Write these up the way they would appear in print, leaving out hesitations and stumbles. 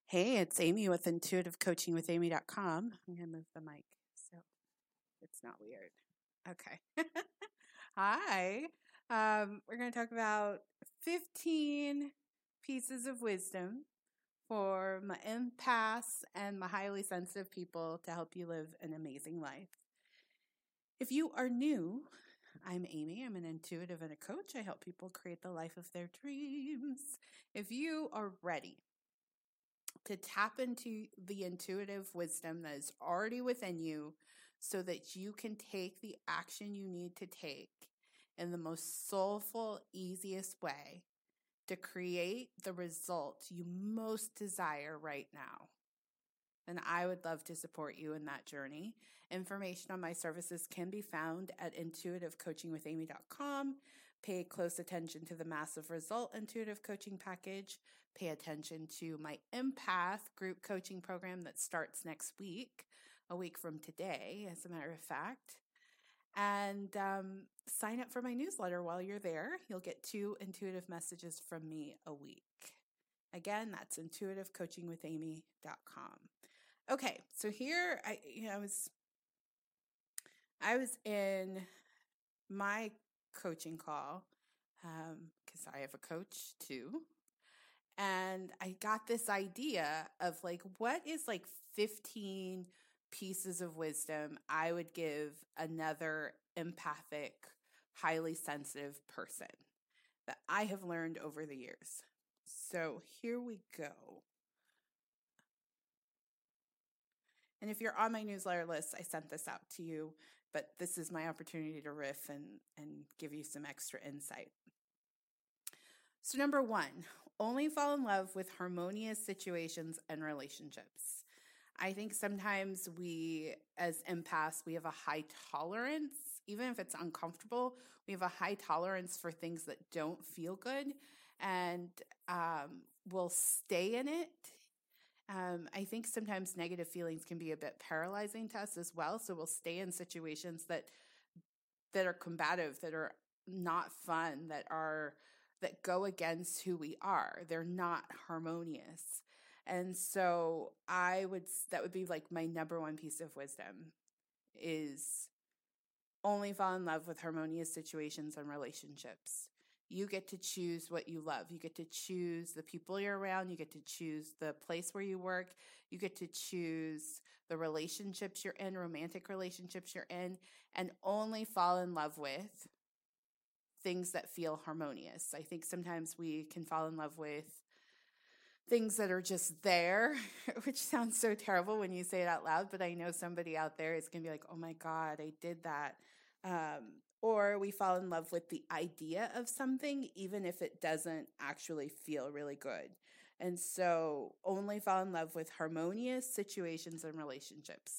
Hey, it's Amy with intuitivecoachingwithamy.com. I'm going to move the mic so it's not weird. Okay. Hi. We're going to talk about 15 pieces of wisdom for my empaths and my highly sensitive people to help you live an amazing life. If you are new, I'm Amy. I'm an intuitive and a coach. I help people create the life of their dreams. If you are ready to tap into the intuitive wisdom that is already within you so that you can take the action you need to take in the most soulful, easiest way to create the result you most desire right now. And I would love to support you in that journey. Information on my services can be found at intuitivecoachingwithamy.com. Pay close attention to the Massive Result Intuitive Coaching Package. Pay attention to my Empath group coaching program that starts next week, a week from today, as a matter of fact. And sign up for my newsletter while you're there. You'll get 2 intuitive messages from me a week. Again, that's intuitivecoachingwithamy.com. Okay, so here I was in my coaching call because I have a coach too, and I got this idea of like what is like 15 pieces of wisdom I would give another empathic, highly sensitive person that I have learned over the years. So here we go. And if you're on my newsletter list, I sent this out to you, but this is my opportunity to riff and give you some extra insight. So number 1, only fall in love with harmonious situations and relationships. I think sometimes we, as empaths, we have a high tolerance, even if it's uncomfortable, we have a high tolerance for things that don't feel good, and we'll stay in it. I think sometimes negative feelings can be a bit paralyzing to us as well. So we'll stay in situations that are combative, that are not fun, that go against who we are. They're not harmonious. And so that would be like my number 1 piece of wisdom is only fall in love with harmonious situations and relationships. You get to choose what you love. You get to choose the people you're around. You get to choose the place where you work. You get to choose the relationships you're in, romantic relationships you're in, and only fall in love with things that feel harmonious. I think sometimes we can fall in love with things that are just there, which sounds so terrible when you say it out loud, but I know somebody out there is going to be like, oh my God, I did that. Or we fall in love with the idea of something, even if it doesn't actually feel really good. And so only fall in love with harmonious situations and relationships.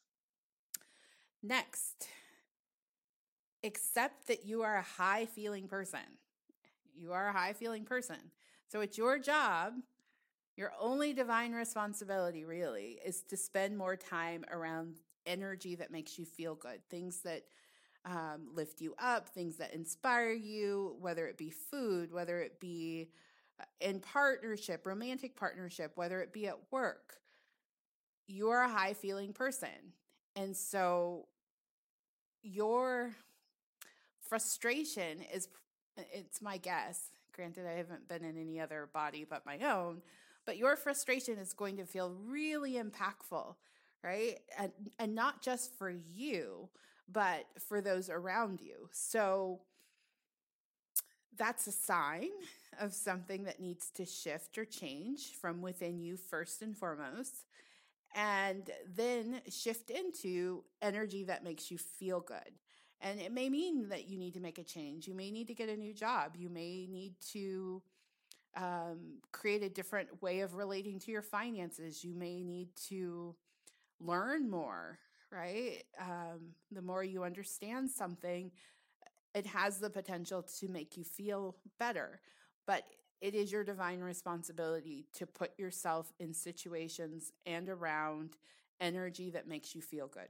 Next, accept that you are a high feeling person. You are a high feeling person. So it's your job. Your only divine responsibility really is to spend more time around energy that makes you feel good, things that lift you up, things that inspire you, whether it be food, whether it be in partnership, romantic partnership, whether it be at work. You're a high feeling person. And so your frustration it's my guess, granted I haven't been in any other body but my own, but your frustration is going to feel really impactful, right? And not just for you, but for those around you. So that's a sign of something that needs to shift or change from within you first and foremost, and then shift into energy that makes you feel good. And it may mean that you need to make a change. You may need to get a new job. You may need to create a different way of relating to your finances. You may need to learn more, right? The more you understand something, it has the potential to make you feel better. But it is your divine responsibility to put yourself in situations and around energy that makes you feel good.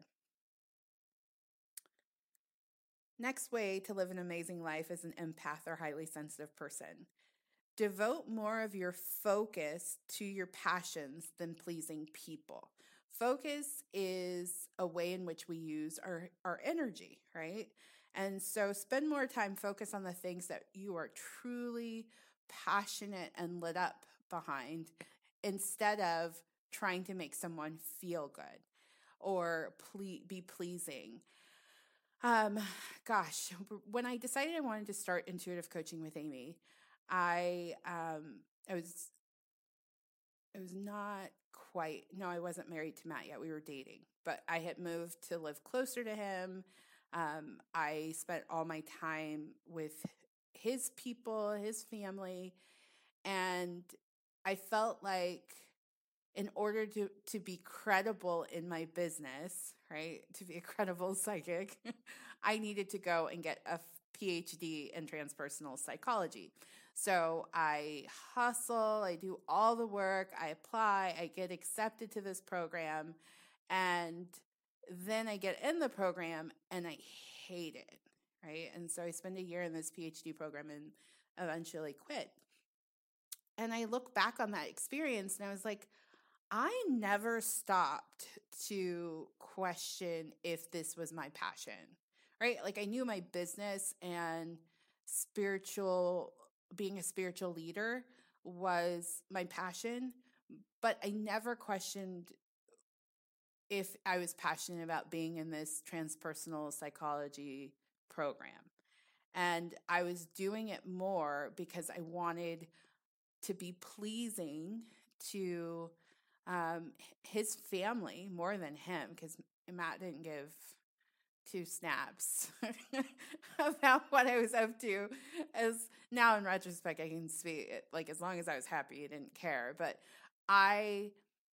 Next way to live an amazing life as an empath or highly sensitive person. Devote more of your focus to your passions than pleasing people. Focus is a way in which we use our energy, right? And so spend more time focus on the things that you are truly passionate and lit up behind instead of trying to make someone feel good or be pleasing. Um, Gosh, when I decided I wanted to start intuitive coaching with Amy, I I was not quite, no, I wasn't married to Matt yet. We were dating, but I had moved to live closer to him. I spent all my time with his people, his family, and I felt like in order to be credible in my business, right, to be a credible psychic, I needed to go and get a PhD in transpersonal psychology. So I hustle, I do all the work, I apply, I get accepted to this program, and then I get in the program and I hate it, right? And so I spend a year in this PhD program and eventually quit. And I look back on that experience and I was like, I never stopped to question if this was my passion, right? Like I knew my business and being a spiritual leader was my passion, but I never questioned if I was passionate about being in this transpersonal psychology program. And I was doing it more because I wanted to be pleasing to his family more than him, because Matt didn't give two snaps about what I was up to. As now in retrospect, I can speak, like, as long as I was happy, he didn't care. But I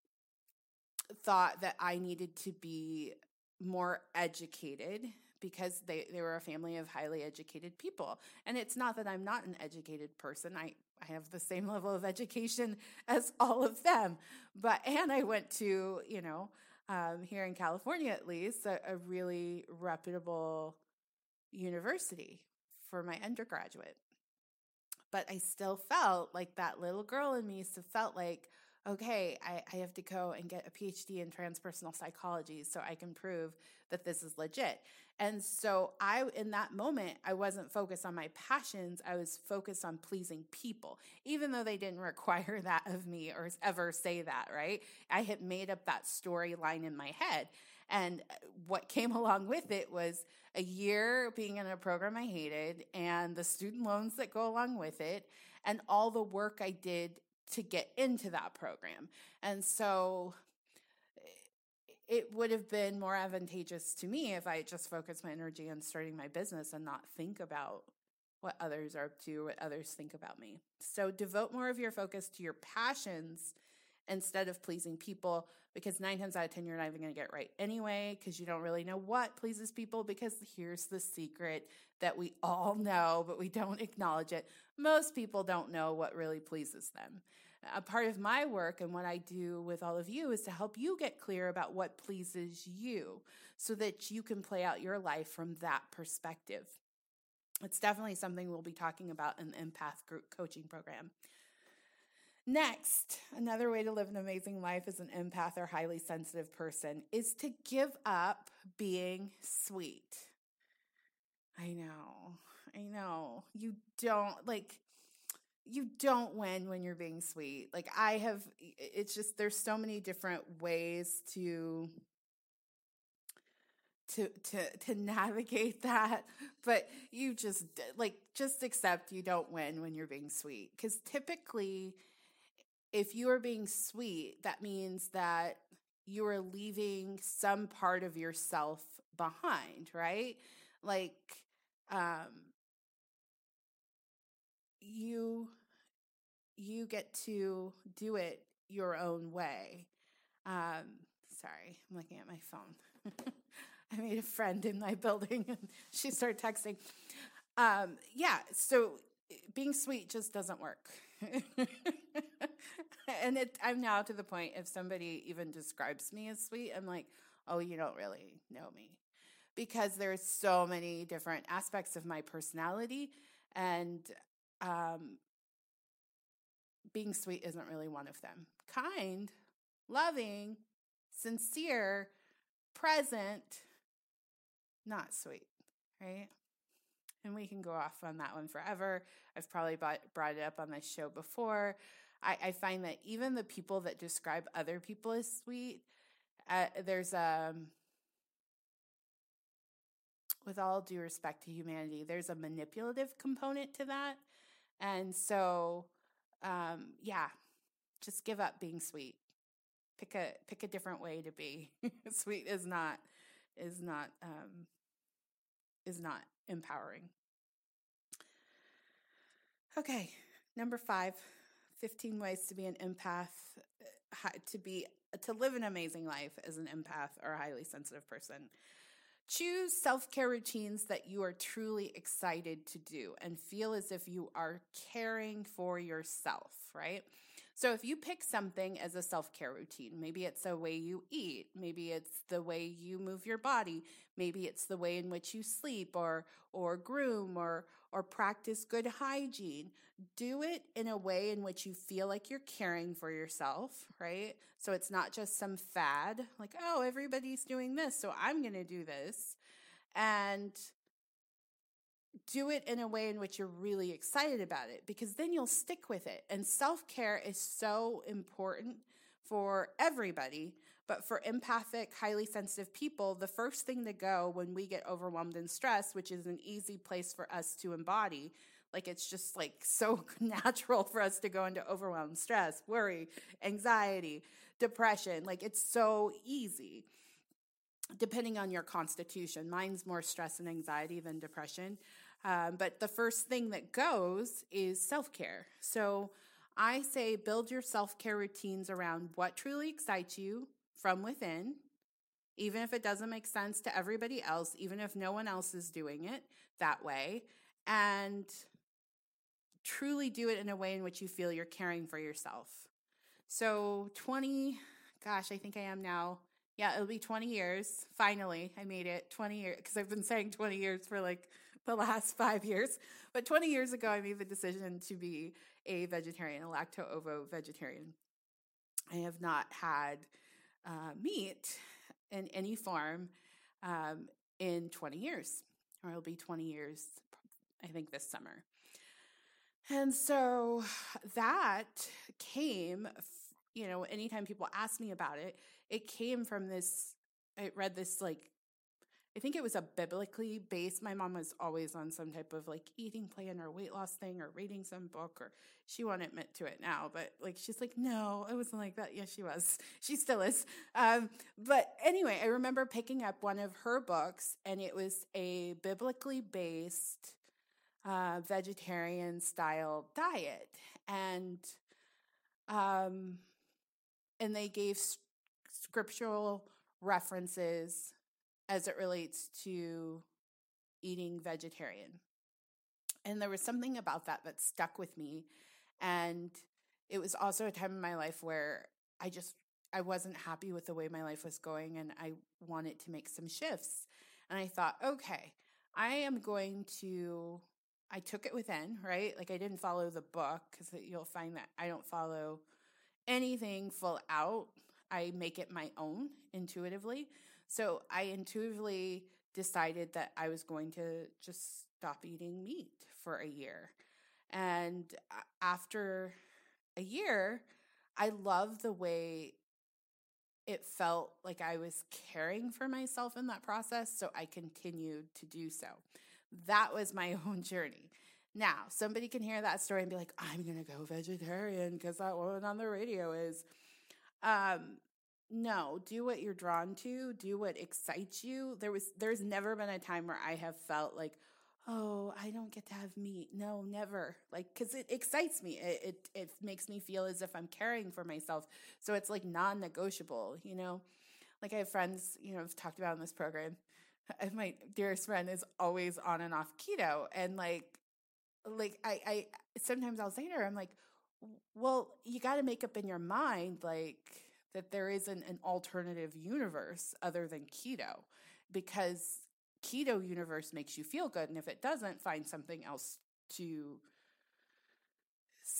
thought that I needed to be more educated because they were a family of highly educated people. And it's not that I'm not an educated person. I have the same level of education as all of them. And I went to, here in California at least, a really reputable university for my undergraduate. But I still felt like that little girl in me still felt like, okay, I have to go and get a PhD in transpersonal psychology so I can prove that this is legit. And so in that moment, I wasn't focused on my passions. I was focused on pleasing people, even though they didn't require that of me or ever say that, right? I had made up that storyline in my head. And what came along with it was a year being in a program I hated and the student loans that go along with it and all the work I did to get into that program. And so it would have been more advantageous to me if I just focused my energy on starting my business and not think about what others are up to, what others think about me. So devote more of your focus to your passions instead of pleasing people, because 9 times out of 10, you're not even going to get it right anyway, because you don't really know what pleases people. Because here's the secret that we all know, but we don't acknowledge it. Most people don't know what really pleases them. A part of my work and what I do with all of you is to help you get clear about what pleases you so that you can play out your life from that perspective. It's definitely something we'll be talking about in the Empath Group Coaching Program. Next, another way to live an amazing life as an empath or highly sensitive person is to give up being sweet. I know. You don't win when you're being sweet. Like it's just, there's so many different ways to navigate that, but you just accept you don't win when you're being sweet. Because typically, if you are being sweet, that means that you are leaving some part of yourself behind, right? Like, you get to do it your own way. Sorry, I'm looking at my phone. I made a friend in my building and she started texting. So being sweet just doesn't work. And I'm now to the point, if somebody even describes me as sweet, I'm like, oh, you don't really know me. Because there's so many different aspects of my personality. And being sweet isn't really one of them. Kind, loving, sincere, present, not sweet, right? And we can go off on that one forever. I've probably brought it up on this show before. I find that even the people that describe other people as sweet, there's with all due respect to humanity, there's a manipulative component to that. And so, just give up being sweet. Pick a different way to be. Sweet is not empowering. Okay, number 5, 15 ways to be an empath, to live an amazing life as an empath or a highly sensitive person. Choose self-care routines that you are truly excited to do and feel as if you are caring for yourself, right? So if you pick something as a self-care routine, maybe it's a way you eat, maybe it's the way you move your body, maybe it's the way in which you sleep or groom or practice good hygiene. Do it in a way in which you feel like you're caring for yourself, right? So it's not just some fad, like, oh, everybody's doing this, so I'm going to do this. And do it in a way in which you're really excited about it, because then you'll stick with it. And self-care is so important for everybody, but for empathic, highly sensitive people, the first thing to go when we get overwhelmed and stressed, which is an easy place for us to embody, like it's just like so natural for us to go into overwhelm, stress, worry, anxiety, depression. Like it's so easy, depending on your constitution. Mine's more stress and anxiety than depression. But the first thing that goes is self-care. So I say build your self-care routines around what truly excites you from within, even if it doesn't make sense to everybody else, even if no one else is doing it that way, and truly do it in a way in which you feel you're caring for yourself. So I think I am now. Yeah, it'll be 20 years. Finally, I made it 20 years, because I've been saying 20 years for like the last 5 years. But 20 years ago, I made the decision to be a vegetarian, a lacto-ovo vegetarian. I have not had meat in any form in 20 years, or it'll be 20 years, I think, this summer. And so that came, anytime people ask me about it, it came from this, I read this, I think it was a biblically based, my mom was always on some type of eating plan or weight loss thing or reading some book, or she won't admit to it now, but she's like, no, it wasn't like that. Yes, she was. She still is. But anyway, I remember picking up one of her books, and it was a biblically based vegetarian style diet. And they gave scriptural references as it relates to eating vegetarian. And there was something about that stuck with me. And it was also a time in my life where I wasn't happy with the way my life was going, and I wanted to make some shifts. And I thought, okay, I took it within, right? I didn't follow the book, because you'll find that I don't follow anything full out. I make it my own intuitively. So I intuitively decided that I was going to just stop eating meat for a year. And after a year, I loved the way it felt like I was caring for myself in that process, so I continued to do so. That was my own journey. Now, somebody can hear that story and be like, I'm going to go vegetarian because that woman on the radio is. No, do what you're drawn to, do what excites you. There's never been a time where I have felt like, oh, I don't get to have meat. No, never. Because it excites me. It makes me feel as if I'm caring for myself. So it's non-negotiable, I have friends, I've talked about in this program. My dearest friend is always on and off keto. And I sometimes I'll say to her, I'm like, well, you got to make up in your mind, that there isn't an alternative universe other than keto, because keto universe makes you feel good. And if it doesn't, find something else to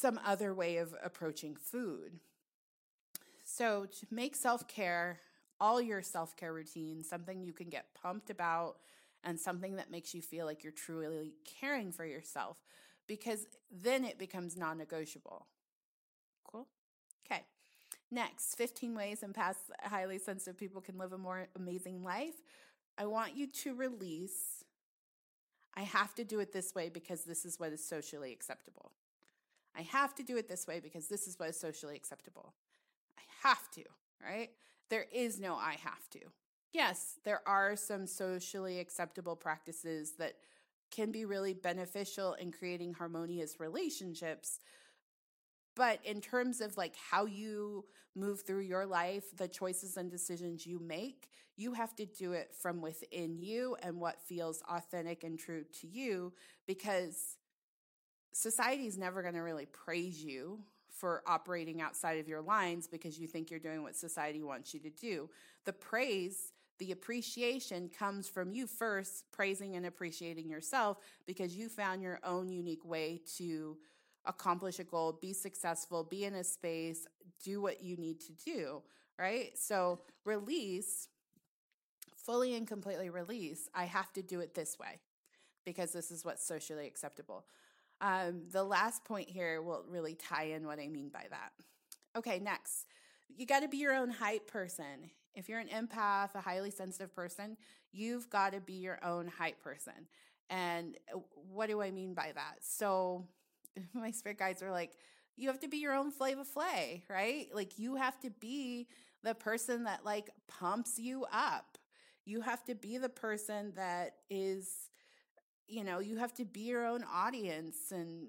some other way of approaching food. So to make self-care, all your self-care routines, something you can get pumped about and something that makes you feel like you're truly caring for yourself, because then it becomes non-negotiable. Cool? Okay. Next, 15 ways empaths, highly sensitive people can live a more amazing life. I want you to release, I have to do it this way because this is what is socially acceptable. I have to do it this way because this is what is socially acceptable. I have to, right? There is no I have to. Yes, there are some socially acceptable practices that can be really beneficial in creating harmonious relationships. But in terms of like how you move through your life, the choices and decisions you make, you have to do it from within you and what feels authentic and true to you, because society is never going to really praise you for operating outside of your lines because you think you're doing what society wants you to do. The praise, the appreciation comes from you first praising and appreciating yourself because you found your own unique way to accomplish a goal, be successful, be in a space, do what you need to do, right? So release, fully and completely release, I have to do it this way because this is what's socially acceptable. The last point here will really tie in what I mean by that. Okay, next. You got to be your own hype person. If you're an empath, a highly sensitive person, you've got to be your own hype person. And what do I mean by that? So my spirit guides are like, you have to be your own Flava Flay, right? Like you have to be the person that like pumps you up. You have to be the person that is, you have to be your own audience and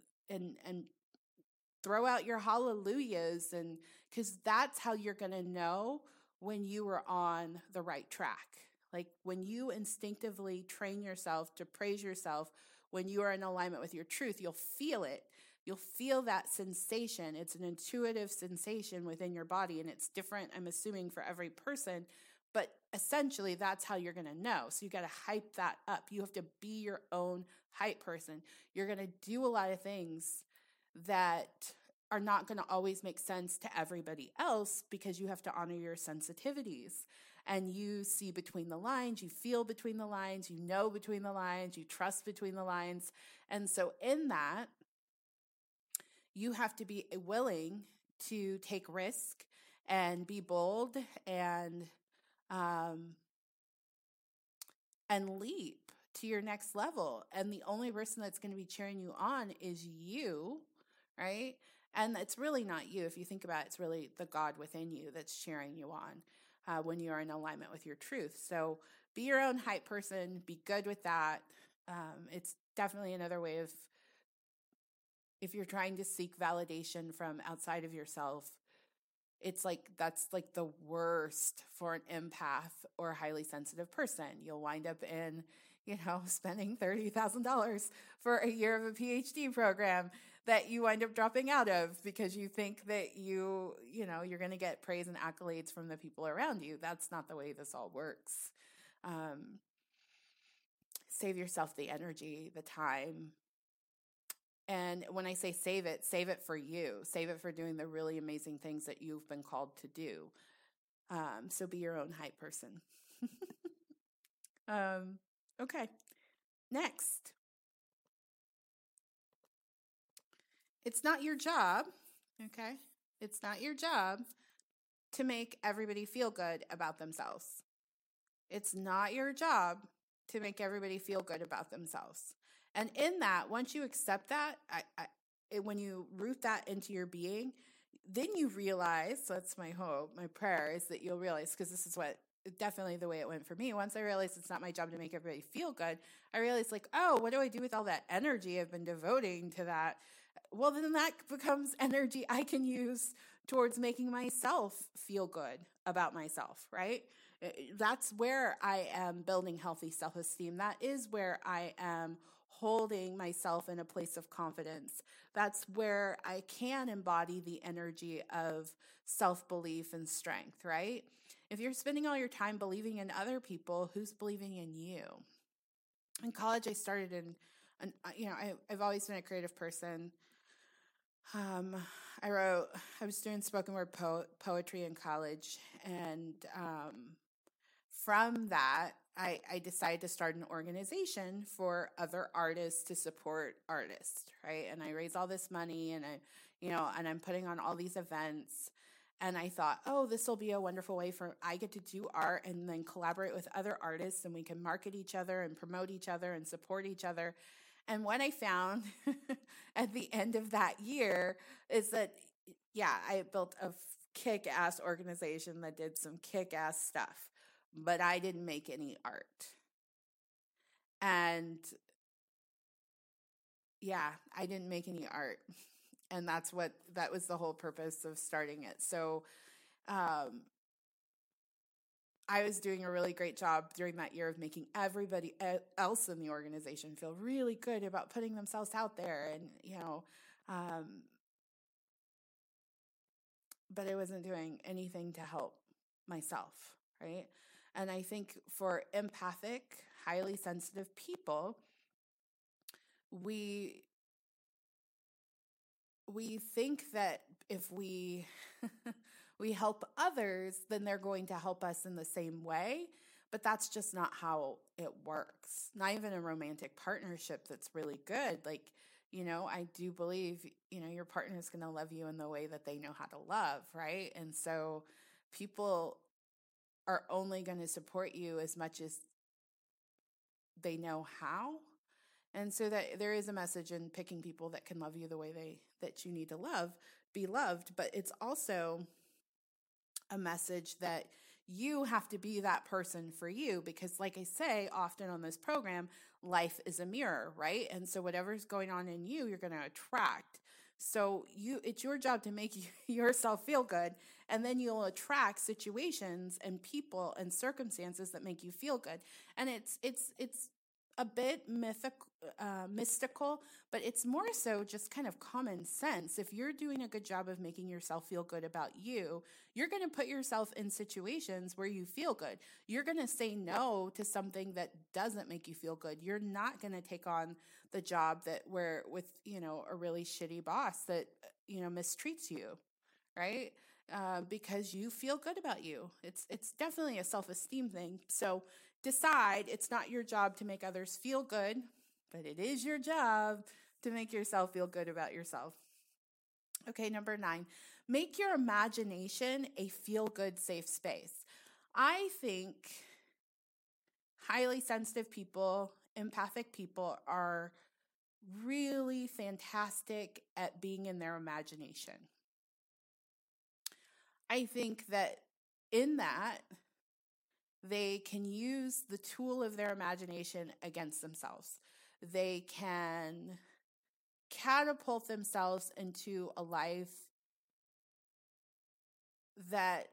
throw out your hallelujahs, and because that's how you're going to know when you are on the right track. Like when you instinctively train yourself to praise yourself, when you are in alignment with your truth, you'll feel it. You'll feel that sensation. It's an intuitive sensation within your body, and it's different, I'm assuming, for every person. But essentially, that's how you're going to know. So you got to hype that up. You have to be your own hype person. You're going to do a lot of things that are not going to always make sense to everybody else because you have to honor your sensitivities. And you see between the lines, you feel between the lines, you know between the lines, you trust between the lines. And so in that, you have to be willing to take risk and be bold and leap to your next level. And the only person that's going to be cheering you on is you, right? And it's really not you. If you think about it, it's really the God within you that's cheering you on when you're in alignment with your truth. So be your own hype person. Be good with that. It's definitely another way of, if you're trying to seek validation from outside of yourself, it's like that's like the worst for an empath or a highly sensitive person. You'll wind up in, spending $30,000 for a year of a PhD program that you wind up dropping out of because you think that you're going to get praise and accolades from the people around you. That's not the way this all works. Save yourself the energy, the time. And when I say save it for you. Save it for doing the really amazing things that you've been called to do. So be your own hype person. Okay. Next. It's not your job, okay? It's not your job to make everybody feel good about themselves. It's not your job to make everybody feel good about themselves. And in that, once you accept that, when you root that into your being, then you realize, so that's my hope, my prayer is that you'll realize, because this is definitely the way it went for me. Once I realized it's not my job to make everybody feel good, I realized like, oh, what do I do with all that energy I've been devoting to that? Well, then that becomes energy I can use towards making myself feel good about myself, right? That's where I am building healthy self-esteem. That is where I am holding myself in a place of confidence. That's where I can embody the energy of self-belief and strength, right? If you're spending all your time believing in other people, who's believing in you? In college, I started I've always been a creative person. Um, I was doing spoken word poetry in college, and from that, I decided to start an organization for other artists to support artists, right? And I raise all this money, and and I'm putting on all these events. And I thought, oh, this will be a wonderful way for I get to do art and then collaborate with other artists, and we can market each other and promote each other and support each other. And what I found at the end of that year is that, yeah, I built a kick ass organization that did some kick ass stuff, but I didn't make any art. And yeah, I didn't make any art. And that was the whole purpose of starting it. So, I was doing a really great job during that year of making everybody else in the organization feel really good about putting themselves out there. And, but I wasn't doing anything to help myself, right? And I think for empathic, highly sensitive people, we think that if we we help others, then they're going to help us in the same way. But that's just not how it works. Not even a romantic partnership that's really good. Like, I do believe, your partner is going to love you in the way that they know how to love, right? And so people are only going to support you as much as they know how. And so that there is a message in picking people that can love you the way that you need to be loved, but it's also a message that you have to be that person for you, because like I say often on this program, life is a mirror, right? And so whatever's going on in you, you're going to attract. So it's your job to make yourself feel good, and then you'll attract situations and people and circumstances that make you feel good. And it's a bit mystical, but it's more so just kind of common sense. If you're doing a good job of making yourself feel good about you, you're going to put yourself in situations where you feel good. You're going to say no to something that doesn't make you feel good. You're not going to take on the job with a really shitty boss that mistreats you, right? Because you feel good about you. It's definitely a self-esteem thing. So decide it's not your job to make others feel good, but it is your job to make yourself feel good about yourself. Okay, number 9, make your imagination a feel-good safe space. I think highly sensitive people, empathic people are really fantastic at being in their imagination. I think that in that, they can use the tool of their imagination against themselves. They can catapult themselves into a life that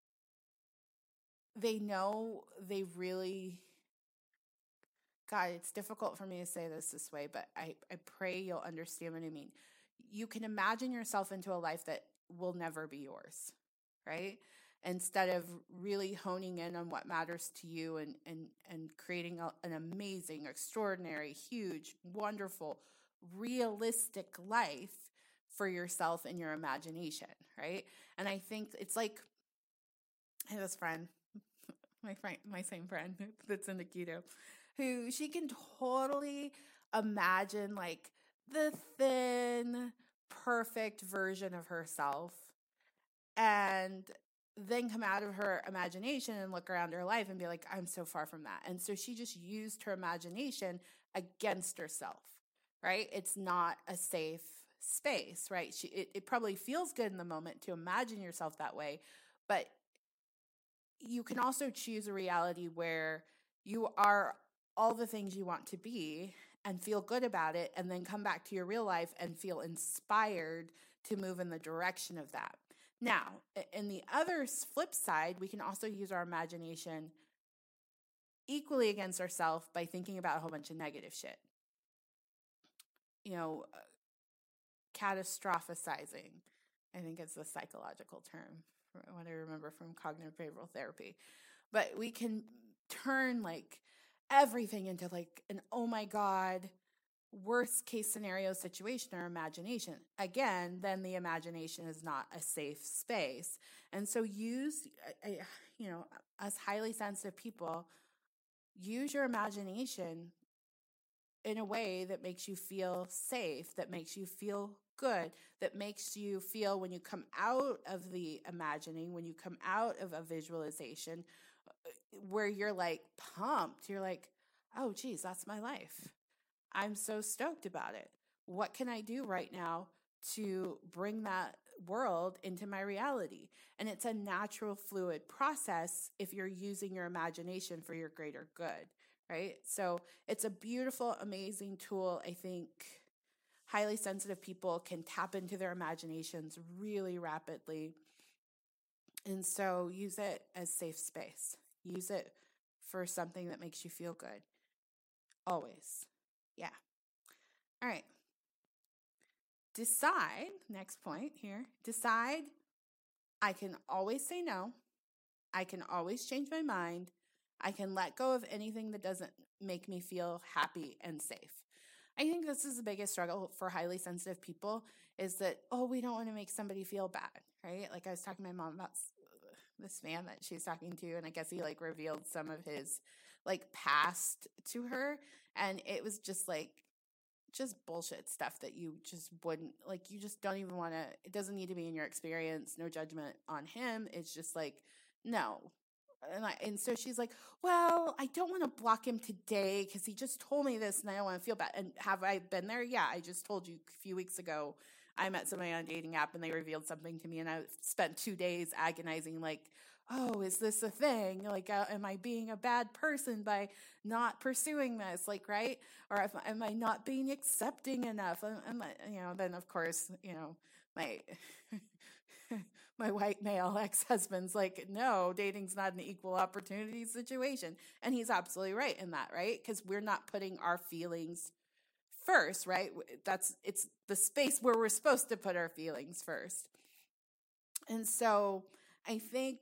they know they really... God, it's difficult for me to say this way, but I pray you'll understand what I mean. You can imagine yourself into a life that will never be yours, right? Instead of really honing in on what matters to you and creating an amazing, extraordinary, huge, wonderful, realistic life for yourself in your imagination, right? And I think it's like, I have this friend, my same friend that's into keto, who she can totally imagine like the thin, perfect version of herself, and then come out of her imagination and look around her life and be like, I'm so far from that. And so she just used her imagination against herself, right? It's not a safe space, right? It probably feels good in the moment to imagine yourself that way, but you can also choose a reality where you are all the things you want to be and feel good about it, and then come back to your real life and feel inspired to move in the direction of that. Now, in the other flip side, we can also use our imagination equally against ourselves by thinking about a whole bunch of negative shit. Catastrophizing, I think it's the psychological term, what I remember from cognitive behavioral therapy. But we can turn like everything into like an, oh my God, worst case scenario situation or imagination. Again, then the imagination is not a safe space. And so use, as highly sensitive people, use your imagination in a way that makes you feel safe, that makes you feel good, that makes you feel when you come out of the imagining, when you come out of a visualization, where you're like pumped, you're like, oh, geez, that's my life. I'm so stoked about it. What can I do right now to bring that world into my reality? And it's a natural, fluid process if you're using your imagination for your greater good, right? So it's a beautiful, amazing tool. I think highly sensitive people can tap into their imaginations really rapidly. And so use it as safe space. Use it for something that makes you feel good. Always. Yeah. All right. Decide, next point here, decide I can always say no. I can always change my mind. I can let go of anything that doesn't make me feel happy and safe. I think this is the biggest struggle for highly sensitive people is that, we don't want to make somebody feel bad, right? Like I was talking to my mom about this man that she's talking to, and I guess he like revealed some of his like past to her, and it was just bullshit stuff that you just wouldn't, like, you just don't even want to, it doesn't need to be in your experience, no judgment on him. It's just like, no. And so she's like, well, I don't want to block him today because he just told me this and I don't want to feel bad. And have I been there? Yeah, I just told you a few weeks ago, I met somebody on a dating app and they revealed something to me and I spent 2 days agonizing like, oh, is this a thing? Like, am I being a bad person by not pursuing this? Like, right? Or am I not being accepting enough? Then of course, my my white male ex-husband's like, no, dating's not an equal opportunity situation. And he's absolutely right in that, right? Because we're not putting our feelings first, right? It's the space where we're supposed to put our feelings first. And so I think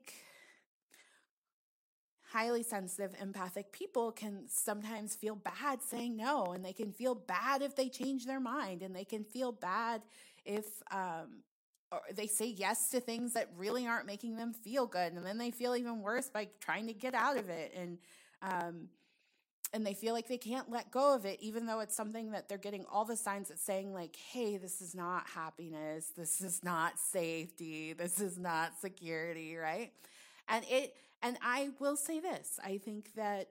highly sensitive, empathic people can sometimes feel bad saying no, and they can feel bad if they change their mind, and they can feel bad if or they say yes to things that really aren't making them feel good, and then they feel even worse by trying to get out of it, and they feel like they can't let go of it, even though it's something that they're getting all the signs that's saying like, hey, this is not happiness, this is not safety, this is not security, right? And I will say this, I think that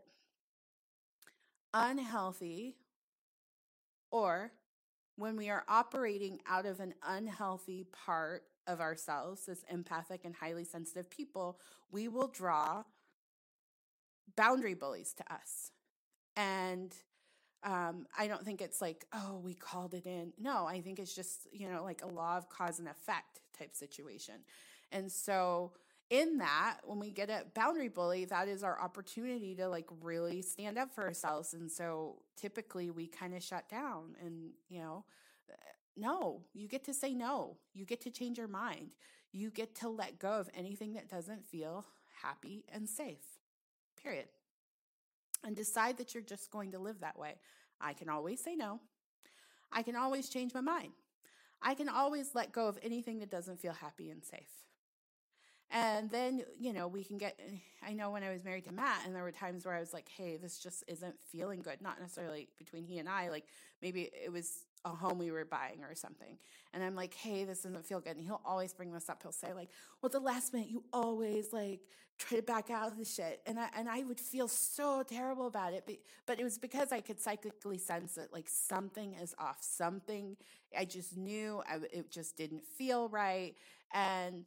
unhealthy, or when we are operating out of an unhealthy part of ourselves as empathic and highly sensitive people, we will draw boundary bullies to us. And I don't think it's like, oh, we called it in. No, I think it's just, like a law of cause and effect type situation. And so in that, when we get a boundary bully, that is our opportunity to like really stand up for ourselves. And so typically we kind of shut down and, no, you get to say no. You get to change your mind. You get to let go of anything that doesn't feel happy and safe, period. And decide that you're just going to live that way. I can always say no. I can always change my mind. I can always let go of anything that doesn't feel happy and safe. And then, we can I know when I was married to Matt, and there were times where I was like, hey, this just isn't feeling good. Not necessarily between he and I, like maybe it was a home we were buying or something. And I'm like, hey, this doesn't feel good. And he'll always bring this up. He'll say like, well, at the last minute, you always like try to back out of the shit. And I would feel so terrible about it. But it was because I could psychically sense that like something is off. Something, I just knew it just didn't feel right. And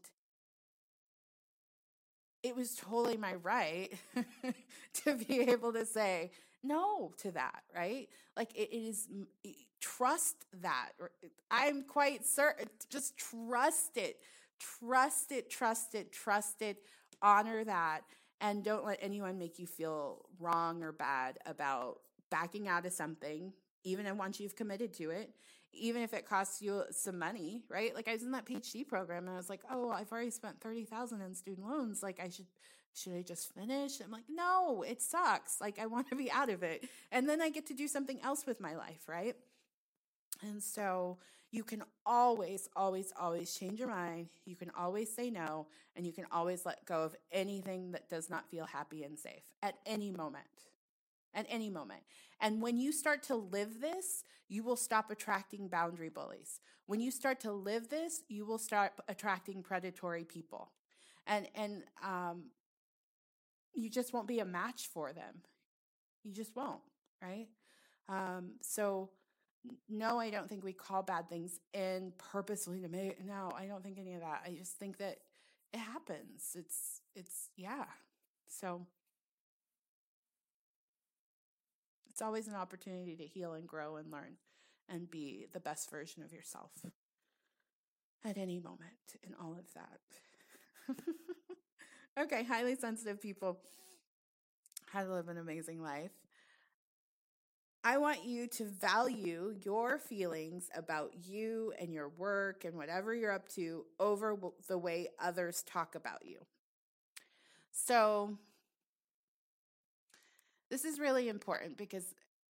it was totally my right to be able to say no to that, right? Like it is, trust that. I'm quite certain, just trust it, honor that, and don't let anyone make you feel wrong or bad about backing out of something, even once you've committed to it. Even if it costs you some money, right? Like I was in that PhD program and I was like, oh, I've already spent $30,000 in student loans. Like should I just finish? I'm like, no, it sucks. Like I want to be out of it. And then I get to do something else with my life, right? And so you can always, always, always change your mind. You can always say no, and you can always let go of anything that does not feel happy and safe at any moment. At any moment. And when you start to live this, you will stop attracting boundary bullies. When you start to live this, you will start attracting predatory people. And you just won't be a match for them. You just won't, right? So no, I don't think we call bad things in purposely to make, no, I don't think any of that. I just think that it happens. Yeah. So it's always an opportunity to heal and grow and learn and be the best version of yourself at any moment in all of that. Okay, highly sensitive people, how to live an amazing life. I want you to value your feelings about you and your work and whatever you're up to over the way others talk about you. So this is really important because,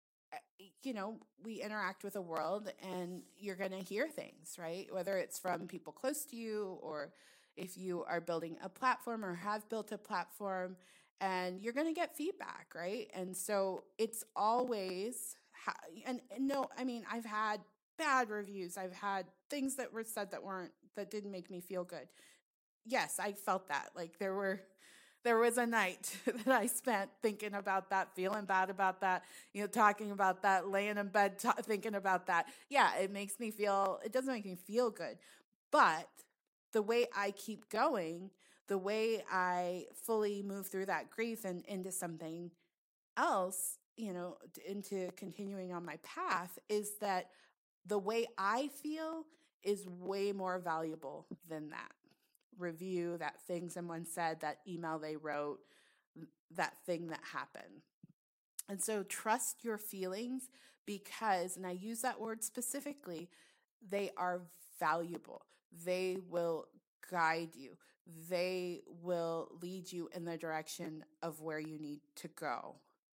we interact with the world and you're going to hear things, right? Whether it's from people close to you or if you are building a platform or have built a platform, and you're going to get feedback, right? And so it's always, I've had bad reviews. I've had things that were said that didn't make me feel good. Yes, I felt that. Like there was a night that I spent thinking about that, feeling bad about that, talking about that, laying in bed, thinking about that. Yeah, it doesn't make me feel good. But the way I keep going, the way I fully move through that grief and into something else, into continuing on my path, is that the way I feel is way more valuable than that review, that thing someone said, that email they wrote, that thing that happened. And so trust your feelings because, and I use that word specifically, they are valuable. They will guide you. They will lead you in the direction of where you need to go.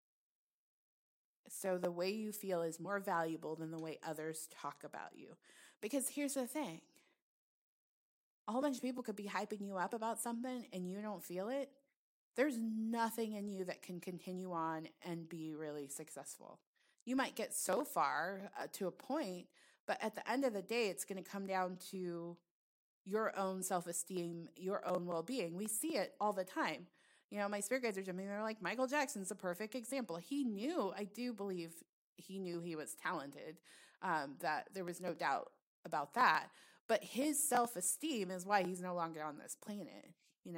So the way you feel is more valuable than the way others talk about you. Because here's the thing. A whole bunch of people could be hyping you up about something and you don't feel it. There's nothing in you that can continue on and be really successful. You might get so far to a point, but at the end of the day, it's going to come down to your own self-esteem, your own well-being. We see it all the time. My spirit guides are jumping. They're like, Michael Jackson's a perfect example. I do believe he knew he was talented, that there was no doubt about that. But his self-esteem is why he's no longer on this planet,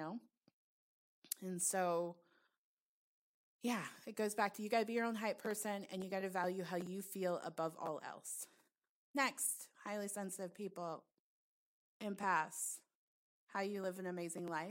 And so, yeah, it goes back to you got to be your own hype person and you got to value how you feel above all else. Next, highly sensitive people, empaths, how you live an amazing life.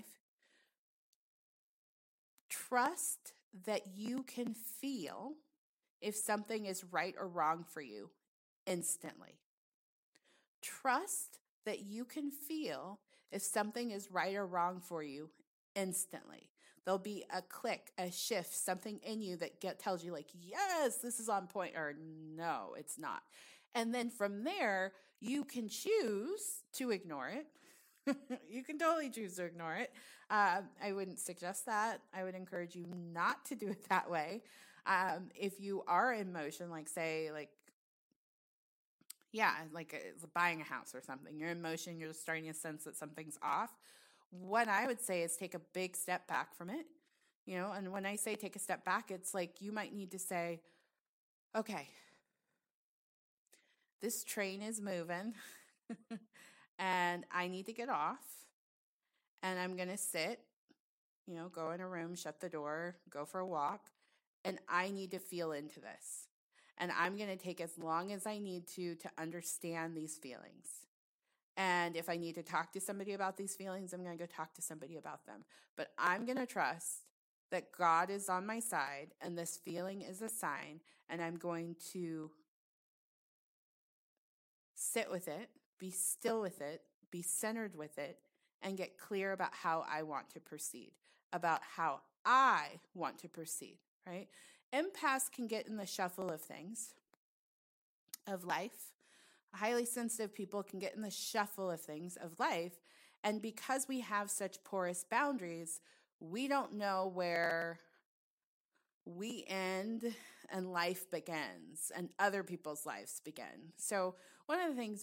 Trust that you can feel if something is right or wrong for you instantly. Trust that you can feel if something is right or wrong for you instantly. There'll be a click, a shift, something in you that tells you like, yes, this is on point, or no, it's not. And then from there, you can choose to ignore it. You can totally choose to ignore it. I wouldn't suggest that. I would encourage you not to do it that way. If you are in motion, like buying a house or something, you're in motion, you're starting to sense that something's off. What I would say is take a big step back from it, and when I say take a step back, it's like you might need to say, okay, this train is moving and I need to get off and I'm going to sit, go in a room, shut the door, go for a walk, and I need to feel into this. And I'm going to take as long as I need to understand these feelings. And if I need to talk to somebody about these feelings, I'm going to go talk to somebody about them. But I'm going to trust that God is on my side and this feeling is a sign, and I'm going to sit with it, be still with it, be centered with it, and get clear about how I want to proceed, about how I want to proceed, right? Empaths can get in the shuffle of things, of life. Highly sensitive people can get in the shuffle of things of life. And because we have such porous boundaries, we don't know where we end and life begins and other people's lives begin. So one of the things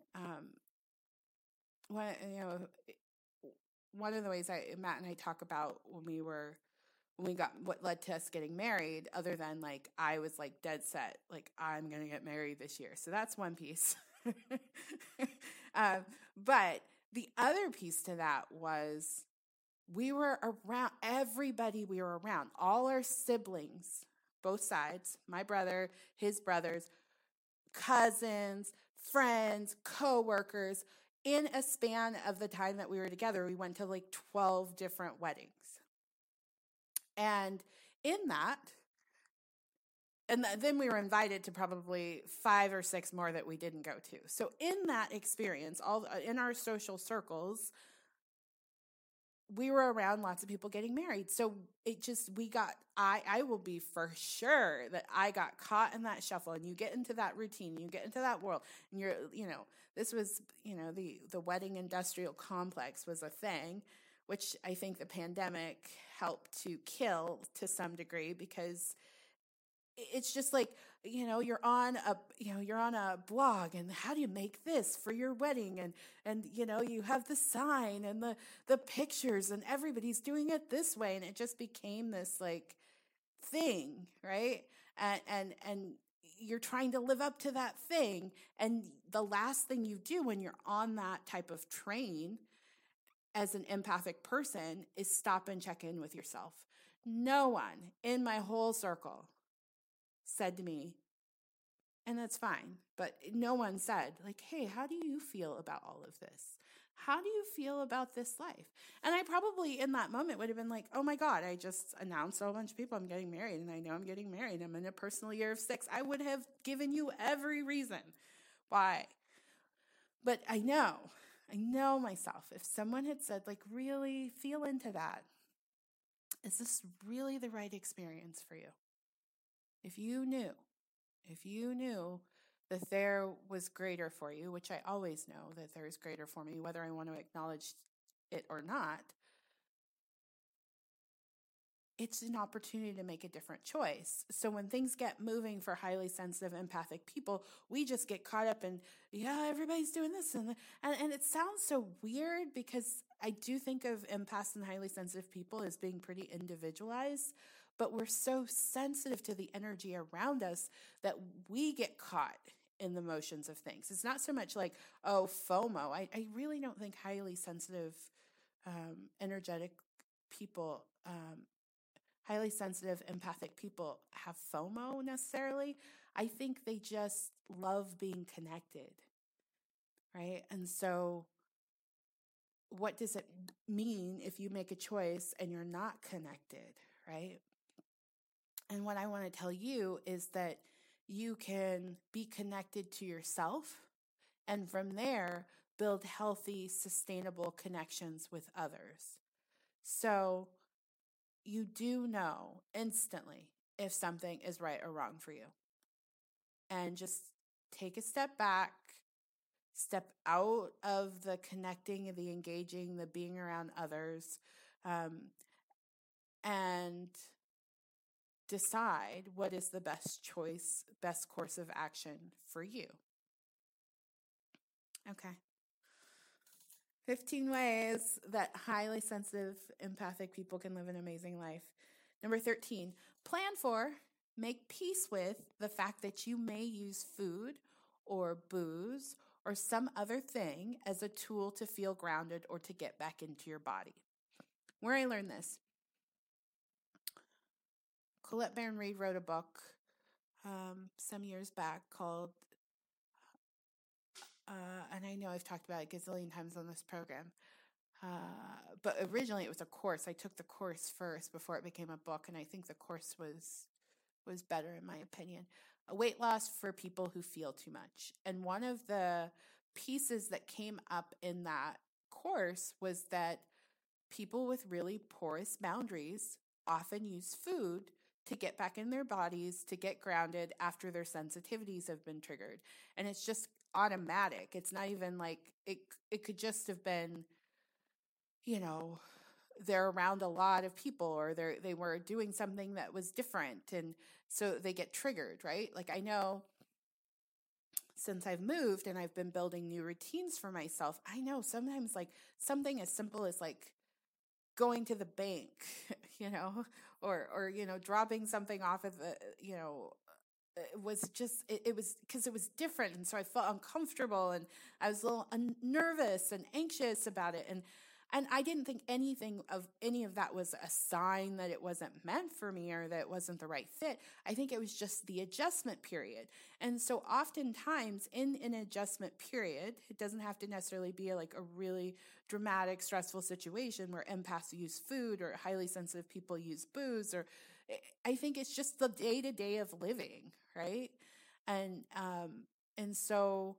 one of the ways Matt and I talk about when we got what led to us getting married, other than like I was like dead set, like I'm gonna get married this year. So that's one piece. But the other piece to that was we were around everybody we were around, all our siblings, both sides, my brother, his brothers, cousins, friends, coworkers. In a span of the time that we were together, we went to like 12 different weddings. And in that, then we were invited to probably 5 or 6 more that we didn't go to. So in that experience, all in our social circles, we were around lots of people getting married. So I will be for sure that I got caught in that shuffle, and you get into that routine, you get into that world, and this was, the wedding industrial complex was a thing, which I think the pandemic helped to kill to some degree, because it's just like, you're on a blog, and how do you make this for your wedding? And you have the sign and the pictures, and everybody's doing it this way. And it just became this like thing, right? And you're trying to live up to that thing. And the last thing you do when you're on that type of train as an empathic person is stop and check in with yourself. No one in my whole circle said to me, and that's fine, but no one said like, hey, how do you feel about all of this? How do you feel about this life? And I probably in that moment would have been like, oh my God, I just announced to a bunch of people I'm getting married, and I know I'm getting married. I'm in a personal year of 6. I would have given you every reason why. But I know myself. If someone had said like, really feel into that, is this really the right experience for you? If you knew that there was greater for you, which I always know that there is greater for me, whether I want to acknowledge it or not, it's an opportunity to make a different choice. So when things get moving for highly sensitive, empathic people, we just get caught up in, everybody's doing this. And it sounds so weird, because I do think of empaths and highly sensitive people as being pretty individualized, but we're so sensitive to the energy around us that we get caught in the motions of things. It's not so much like, FOMO. I really don't think highly sensitive, energetic people, highly sensitive, empathic people have FOMO necessarily. I think they just love being connected, right? And so what does it mean if you make a choice and you're not connected, right? And what I want to tell you is that you can be connected to yourself, and from there, build healthy, sustainable connections with others. So you do know instantly if something is right or wrong for you. And just take a step back, step out of the connecting, the engaging, the being around others, and decide what is the best choice, best course of action for you. Okay. 15 ways that highly sensitive, empathic people can live an amazing life. Number 13, plan for, make peace with the fact that you may use food or booze or some other thing as a tool to feel grounded or to get back into your body. Where I learned this, Colette Baron Reid wrote a book some years back called, and I know I've talked about it a gazillion times on this program, but originally it was a course. I took the course first before it became a book, and I think the course was better in my opinion. Weight loss for people who feel too much. And one of the pieces that came up in that course was that people with really porous boundaries often use food to get back in their bodies, to get grounded after their sensitivities have been triggered. And it's just automatic. It's not even like it could just have been, you know, they're around a lot of people, or they were doing something that was different, and so they get triggered, right? Like I know since I've moved and I've been building new routines for myself, I know sometimes like something as simple as like going to the bank, you know, or you know, dropping something off of the, you know, it was just it was because it was different, and so I felt uncomfortable, and I was a little nervous and anxious about it, and I didn't think any of that was a sign that it wasn't meant for me or that it wasn't the right fit. I think it was just the adjustment period. And so oftentimes in an adjustment period, it doesn't have to necessarily be like a really dramatic, stressful situation where empaths use food or highly sensitive people use booze, or I think it's just the day-to-day of living, right? And so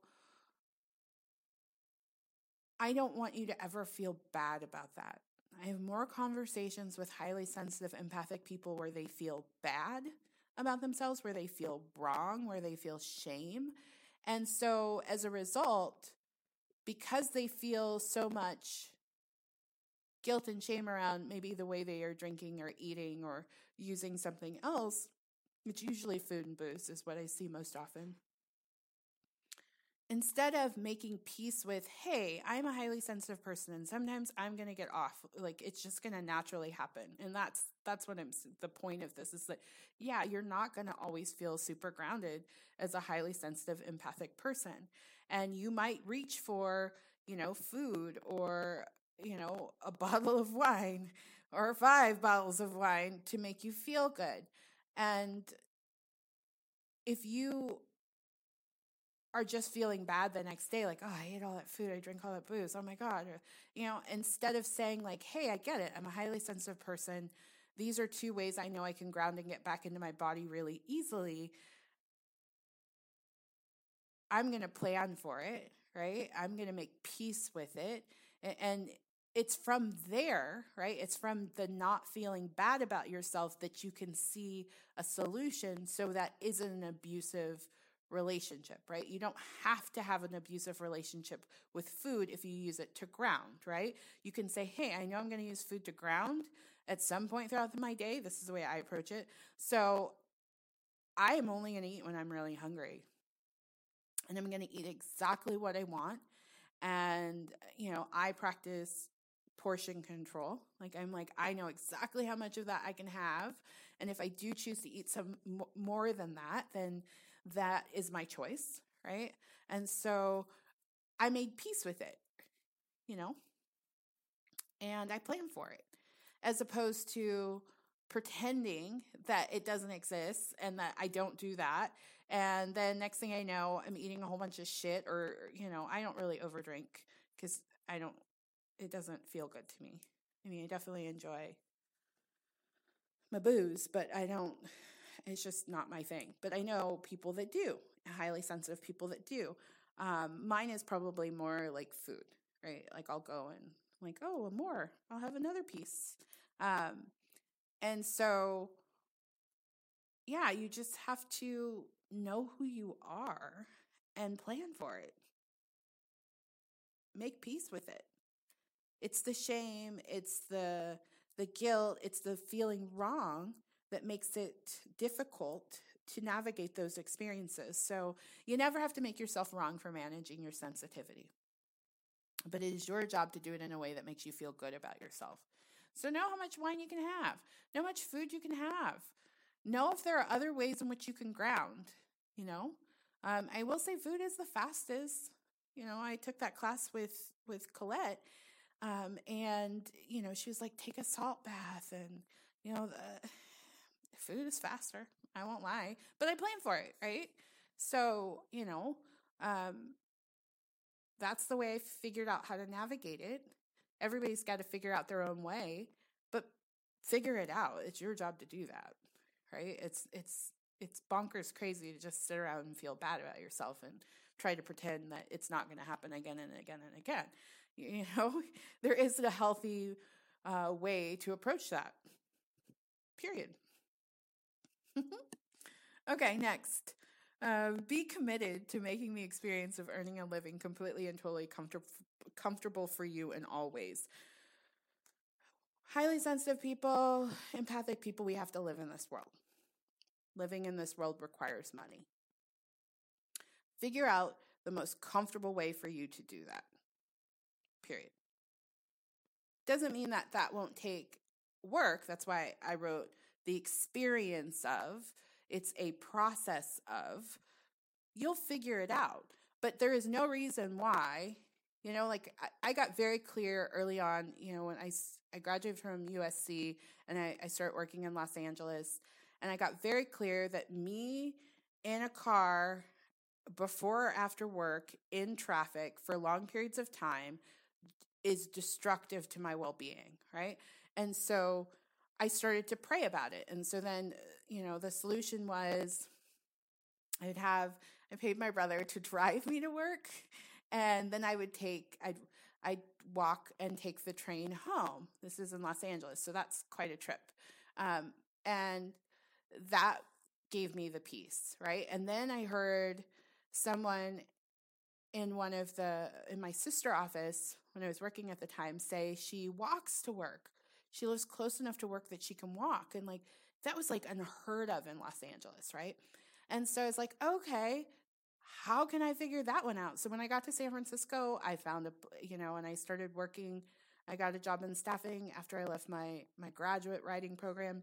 I don't want you to ever feel bad about that. I have more conversations with highly sensitive, empathic people where they feel bad about themselves, where they feel wrong, where they feel shame. And so as a result, because they feel so much guilt and shame around maybe the way they are drinking or eating or using something else, it's usually food and booze is what I see most often. Instead of making peace with, hey, I'm a highly sensitive person and sometimes I'm going to get off, like it's just going to naturally happen. And that's what the point of this is that, yeah, you're not going to always feel super grounded as a highly sensitive, empathic person. And you might reach for, you know, food or, you know, a bottle of wine or 5 bottles of wine to make you feel good. And if you are just feeling bad the next day, like, oh, I ate all that food, I drank all that booze, oh my God. Or, you know, instead of saying like, hey, I get it, I'm a highly sensitive person. These are 2 ways I know I can ground and get back into my body really easily. I'm going to plan for it, right? I'm going to make peace with it. And it's from there, right? It's from the not feeling bad about yourself that you can see a solution so that isn't an abusive relationship, right? You don't have to have an abusive relationship with food if you use it to ground, right? You can say, hey, I know I'm going to use food to ground at some point throughout my day. This is the way I approach it. So I am only going to eat when I'm really hungry. And I'm going to eat exactly what I want. And, you know, I practice portion control. Like, I know exactly how much of that I can have. And if I do choose to eat some more than that, then that is my choice, right? And so I made peace with it, you know, and I plan for it, as opposed to pretending that it doesn't exist and that I don't do that. And then next thing I know, I'm eating a whole bunch of shit, or, you know, I don't really overdrink because it doesn't feel good to me. I mean, I definitely enjoy my booze, but it's just not my thing. But I know people that do, highly sensitive people that do. Mine is probably more like food, right? Like I'll go and like, oh, more, I'll have another piece. And so, yeah, you just have to know who you are and plan for it. Make peace with it. It's the shame, it's the guilt, it's the feeling wrong that makes it difficult to navigate those experiences. So you never have to make yourself wrong for managing your sensitivity. But it is your job to do it in a way that makes you feel good about yourself. So know how much wine you can have. Know how much food you can have. Know if there are other ways in which you can ground, you know. I will say food is the fastest. You know, I took that class with Colette. And, you know, she was like, take a salt bath, and, you know, the food is faster. I won't lie, but I plan for it. Right. So, you know, that's the way I figured out how to navigate it. Everybody's got to figure out their own way, but figure it out. It's your job to do that. Right. It's bonkers crazy to just sit around and feel bad about yourself and try to pretend that it's not going to happen again and again and again. You know, there is a healthy way to approach that. Period. Okay, next. Be committed to making the experience of earning a living completely and totally comfortable for you in all ways. Highly sensitive people, empathic people, we have to live in this world. Living in this world requires money. Figure out the most comfortable way for you to do that. Period. Doesn't mean that that won't take work. That's why I wrote the experience of. It's a process of. You'll figure it out. But there is no reason why, like I got very clear early on, when I graduated from USC and I started working in Los Angeles, and I got very clear that me in a car before or after work in traffic for long periods of time is destructive to my well-being, right? And so I started to pray about it. And so then, the solution was I paid my brother to drive me to work, and then I'd walk and take the train home. This is in Los Angeles, so that's quite a trip. And that gave me the peace, right? And then I heard someone in my sister office when I was working at the time say she walks to work. She lives close enough to work that she can walk. And that was unheard of in Los Angeles, right? And so I was like, okay, how can I figure that one out? So when I got to San Francisco, I found and I started working. I got a job in staffing after I left my graduate writing program.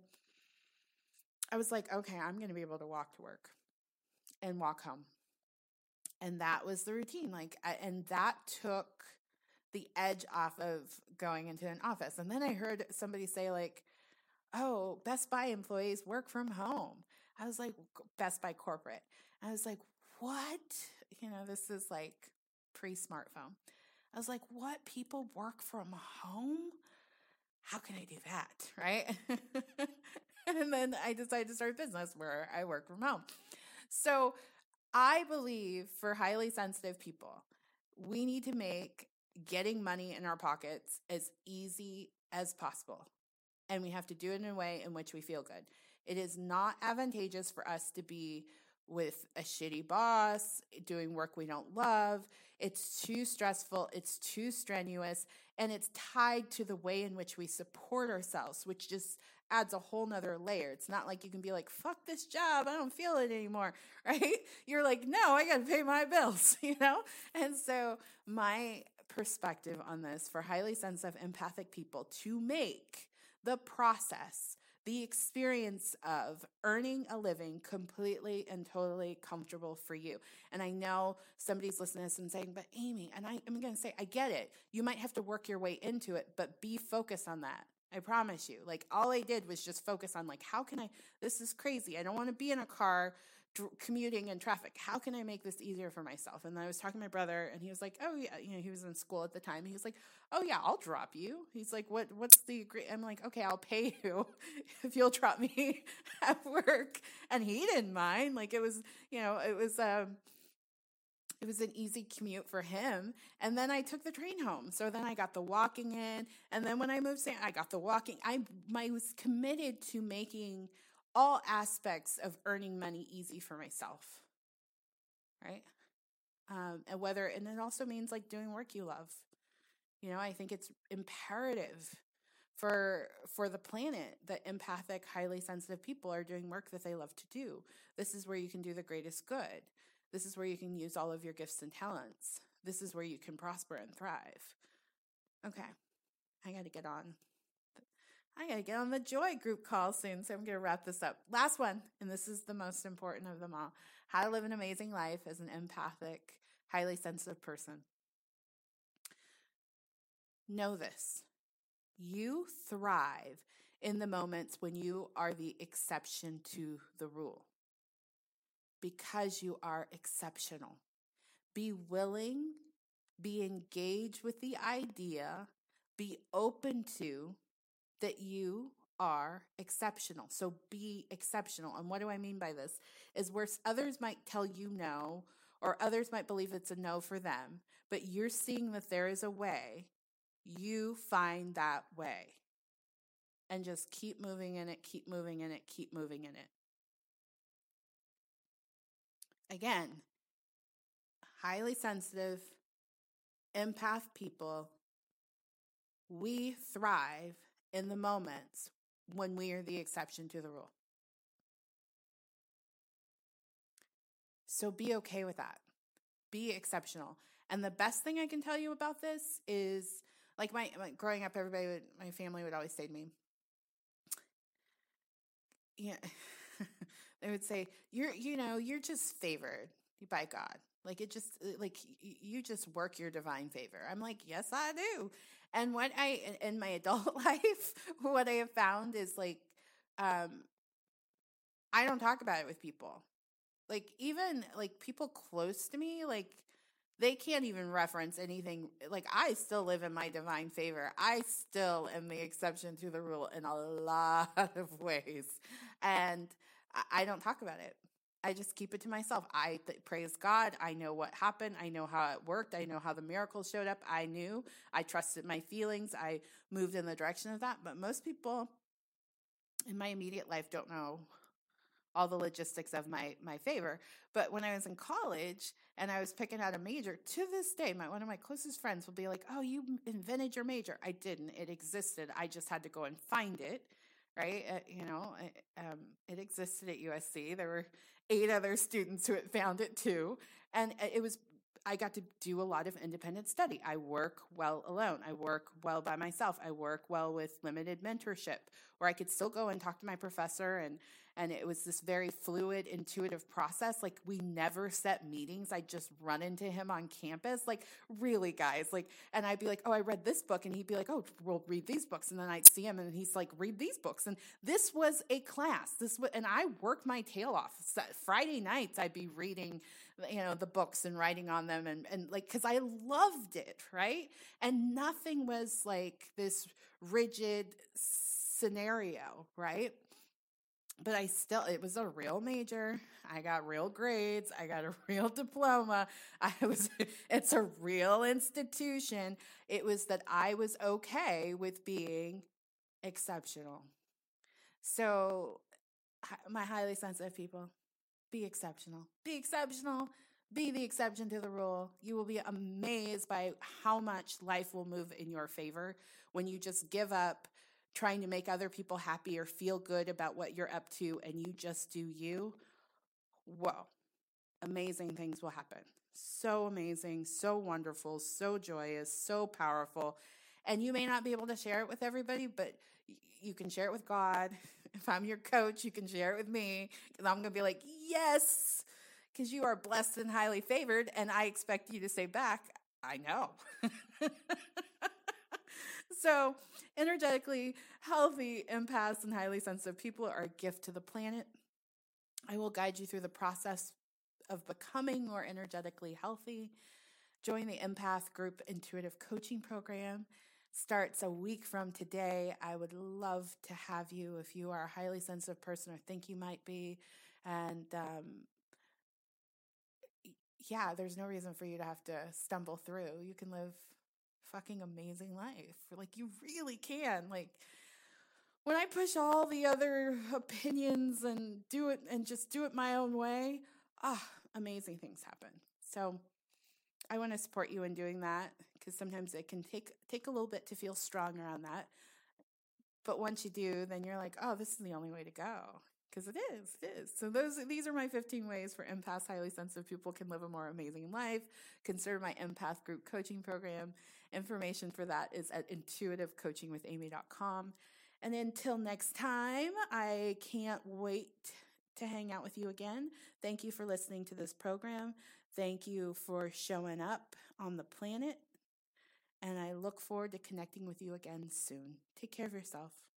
I was like, okay, I'm going to be able to walk to work and walk home. And that was the routine. And that took the edge off of going into an office. And then I heard somebody say oh, Best Buy employees work from home. I was like, Best Buy corporate. I was like, what? This is pre-smartphone. I was like, what? People work from home? How can I do that? Right? And then I decided to start a business where I work from home. So I believe for highly sensitive people, we need to make getting money in our pockets as easy as possible. And we have to do it in a way in which we feel good. It is not advantageous for us to be with a shitty boss, doing work we don't love. It's too stressful. It's too strenuous. And it's tied to the way in which we support ourselves, which just adds a whole nother layer. It's not like you can be like, fuck this job, I don't feel it anymore, right? You're like, no, I got to pay my bills, And so my perspective on this for highly sensitive, empathic people to make the process, the experience of earning a living completely and totally comfortable for you. And I know somebody's listening to this and saying, but Amy, and I'm going to say, I get it. You might have to work your way into it, but be focused on that. I promise you. All I did was just focus on how can this is crazy. I don't want to be in a car commuting in traffic. How can I make this easier for myself? And I was talking to my brother, and he was like, oh yeah, he was in school at the time. He was like, oh yeah, I'll drop you. He's like, what's the agree? I'm like, okay, I'll pay you if you'll drop me at work. And he didn't mind. It was an easy commute for him. And then I took the train home. So then I got the walking in. And then when I moved, I got the walking. I was committed to making all aspects of earning money easy for myself, right? And it also means doing work you love. I think it's imperative for the planet that empathic, highly sensitive people are doing work that they love to do. This is where you can do the greatest good. This is where you can use all of your gifts and talents. This is where you can prosper and thrive. Okay, I got to get on the Joy group call soon, so I'm going to wrap this up. Last one, and this is the most important of them all. How to live an amazing life as an empathic, highly sensitive person. Know this. You thrive in the moments when you are the exception to the rule, because you are exceptional. Be willing, be engaged with the idea, be open to that you are exceptional. So be exceptional. And what do I mean by this? Is where others might tell you no, or others might believe it's a no for them, but you're seeing that there is a way. You find that way. And just keep moving in it, keep moving in it, keep moving in it. Again, highly sensitive, empath people, we thrive in the moments when we are the exception to the rule. So be okay with that. Be exceptional. And the best thing I can tell you about this is, like my growing up, my family would always say to me, yeah, they would say, you're just favored by God. Like you just work your divine favor. I'm like, yes, I do. And in my adult life, what I have found is I don't talk about it with people. Like even like people close to me, like they can't even reference anything. Like I still live in my divine favor. I still am the exception to the rule in a lot of ways. And I don't talk about it. I just keep it to myself. I praise God. I know what happened. I know how it worked. I know how the miracles showed up. I trusted my feelings. I moved in the direction of that. But most people in my immediate life don't know all the logistics of my favor. But when I was in college and I was picking out a major, to this day, one of my closest friends will be like, oh, you invented your major. I didn't. It existed. I just had to go and find it, right? It existed at USC. There were 8 other students who had found it too. And I got to do a lot of independent study. I work well alone. I work well by myself. I work well with limited mentorship, where I could still go and talk to my professor, and it was this very fluid, intuitive process. Like we never set meetings. I'd just run into him on campus. Like really, guys, and I'd be like, oh, I read this book. And he'd be like, oh, we'll read these books. And then I'd see him and he's like, read these books. And this was a class. And I worked my tail off. Friday nights, I'd be reading the books and writing on them and cause I loved it. Right. And nothing was like this rigid scenario. Right. But it was a real major. I got real grades. I got a real diploma. It's a real institution. It was that I was okay with being exceptional. So my highly sensitive people, be exceptional. Be exceptional. Be the exception to the rule. You will be amazed by how much life will move in your favor when you just give up trying to make other people happy or feel good about what you're up to and you just do you. Whoa. Amazing things will happen. So amazing, so wonderful, so joyous, so powerful. And you may not be able to share it with everybody, but you can share it with God. If I'm your coach, you can share it with me, because I'm going to be like, yes, because you are blessed and highly favored. And I expect you to say back, I know. So energetically healthy empaths and highly sensitive people are a gift to the planet. I will guide you through the process of becoming more energetically healthy. Join the Empath Group Intuitive Coaching Program. Starts a week from today. I would love to have you if you are a highly sensitive person or think you might be. And there's no reason for you to have to stumble through. You can live fucking amazing life. Like you really can. Like when I push all the other opinions and do it my own way, amazing things happen. So I want to support you in doing that, because sometimes it can take a little bit to feel strong around that. But once you do, then you're like, oh, this is the only way to go. Because it is. So these are my 15 ways for empaths, highly sensitive people can live a more amazing life. Consider my Empath Group Coaching Program. Information for that is at intuitivecoachingwithamy.com. And until next time, I can't wait to hang out with you again. Thank you for listening to this program. Thank you for showing up on the planet. And I look forward to connecting with you again soon. Take care of yourself.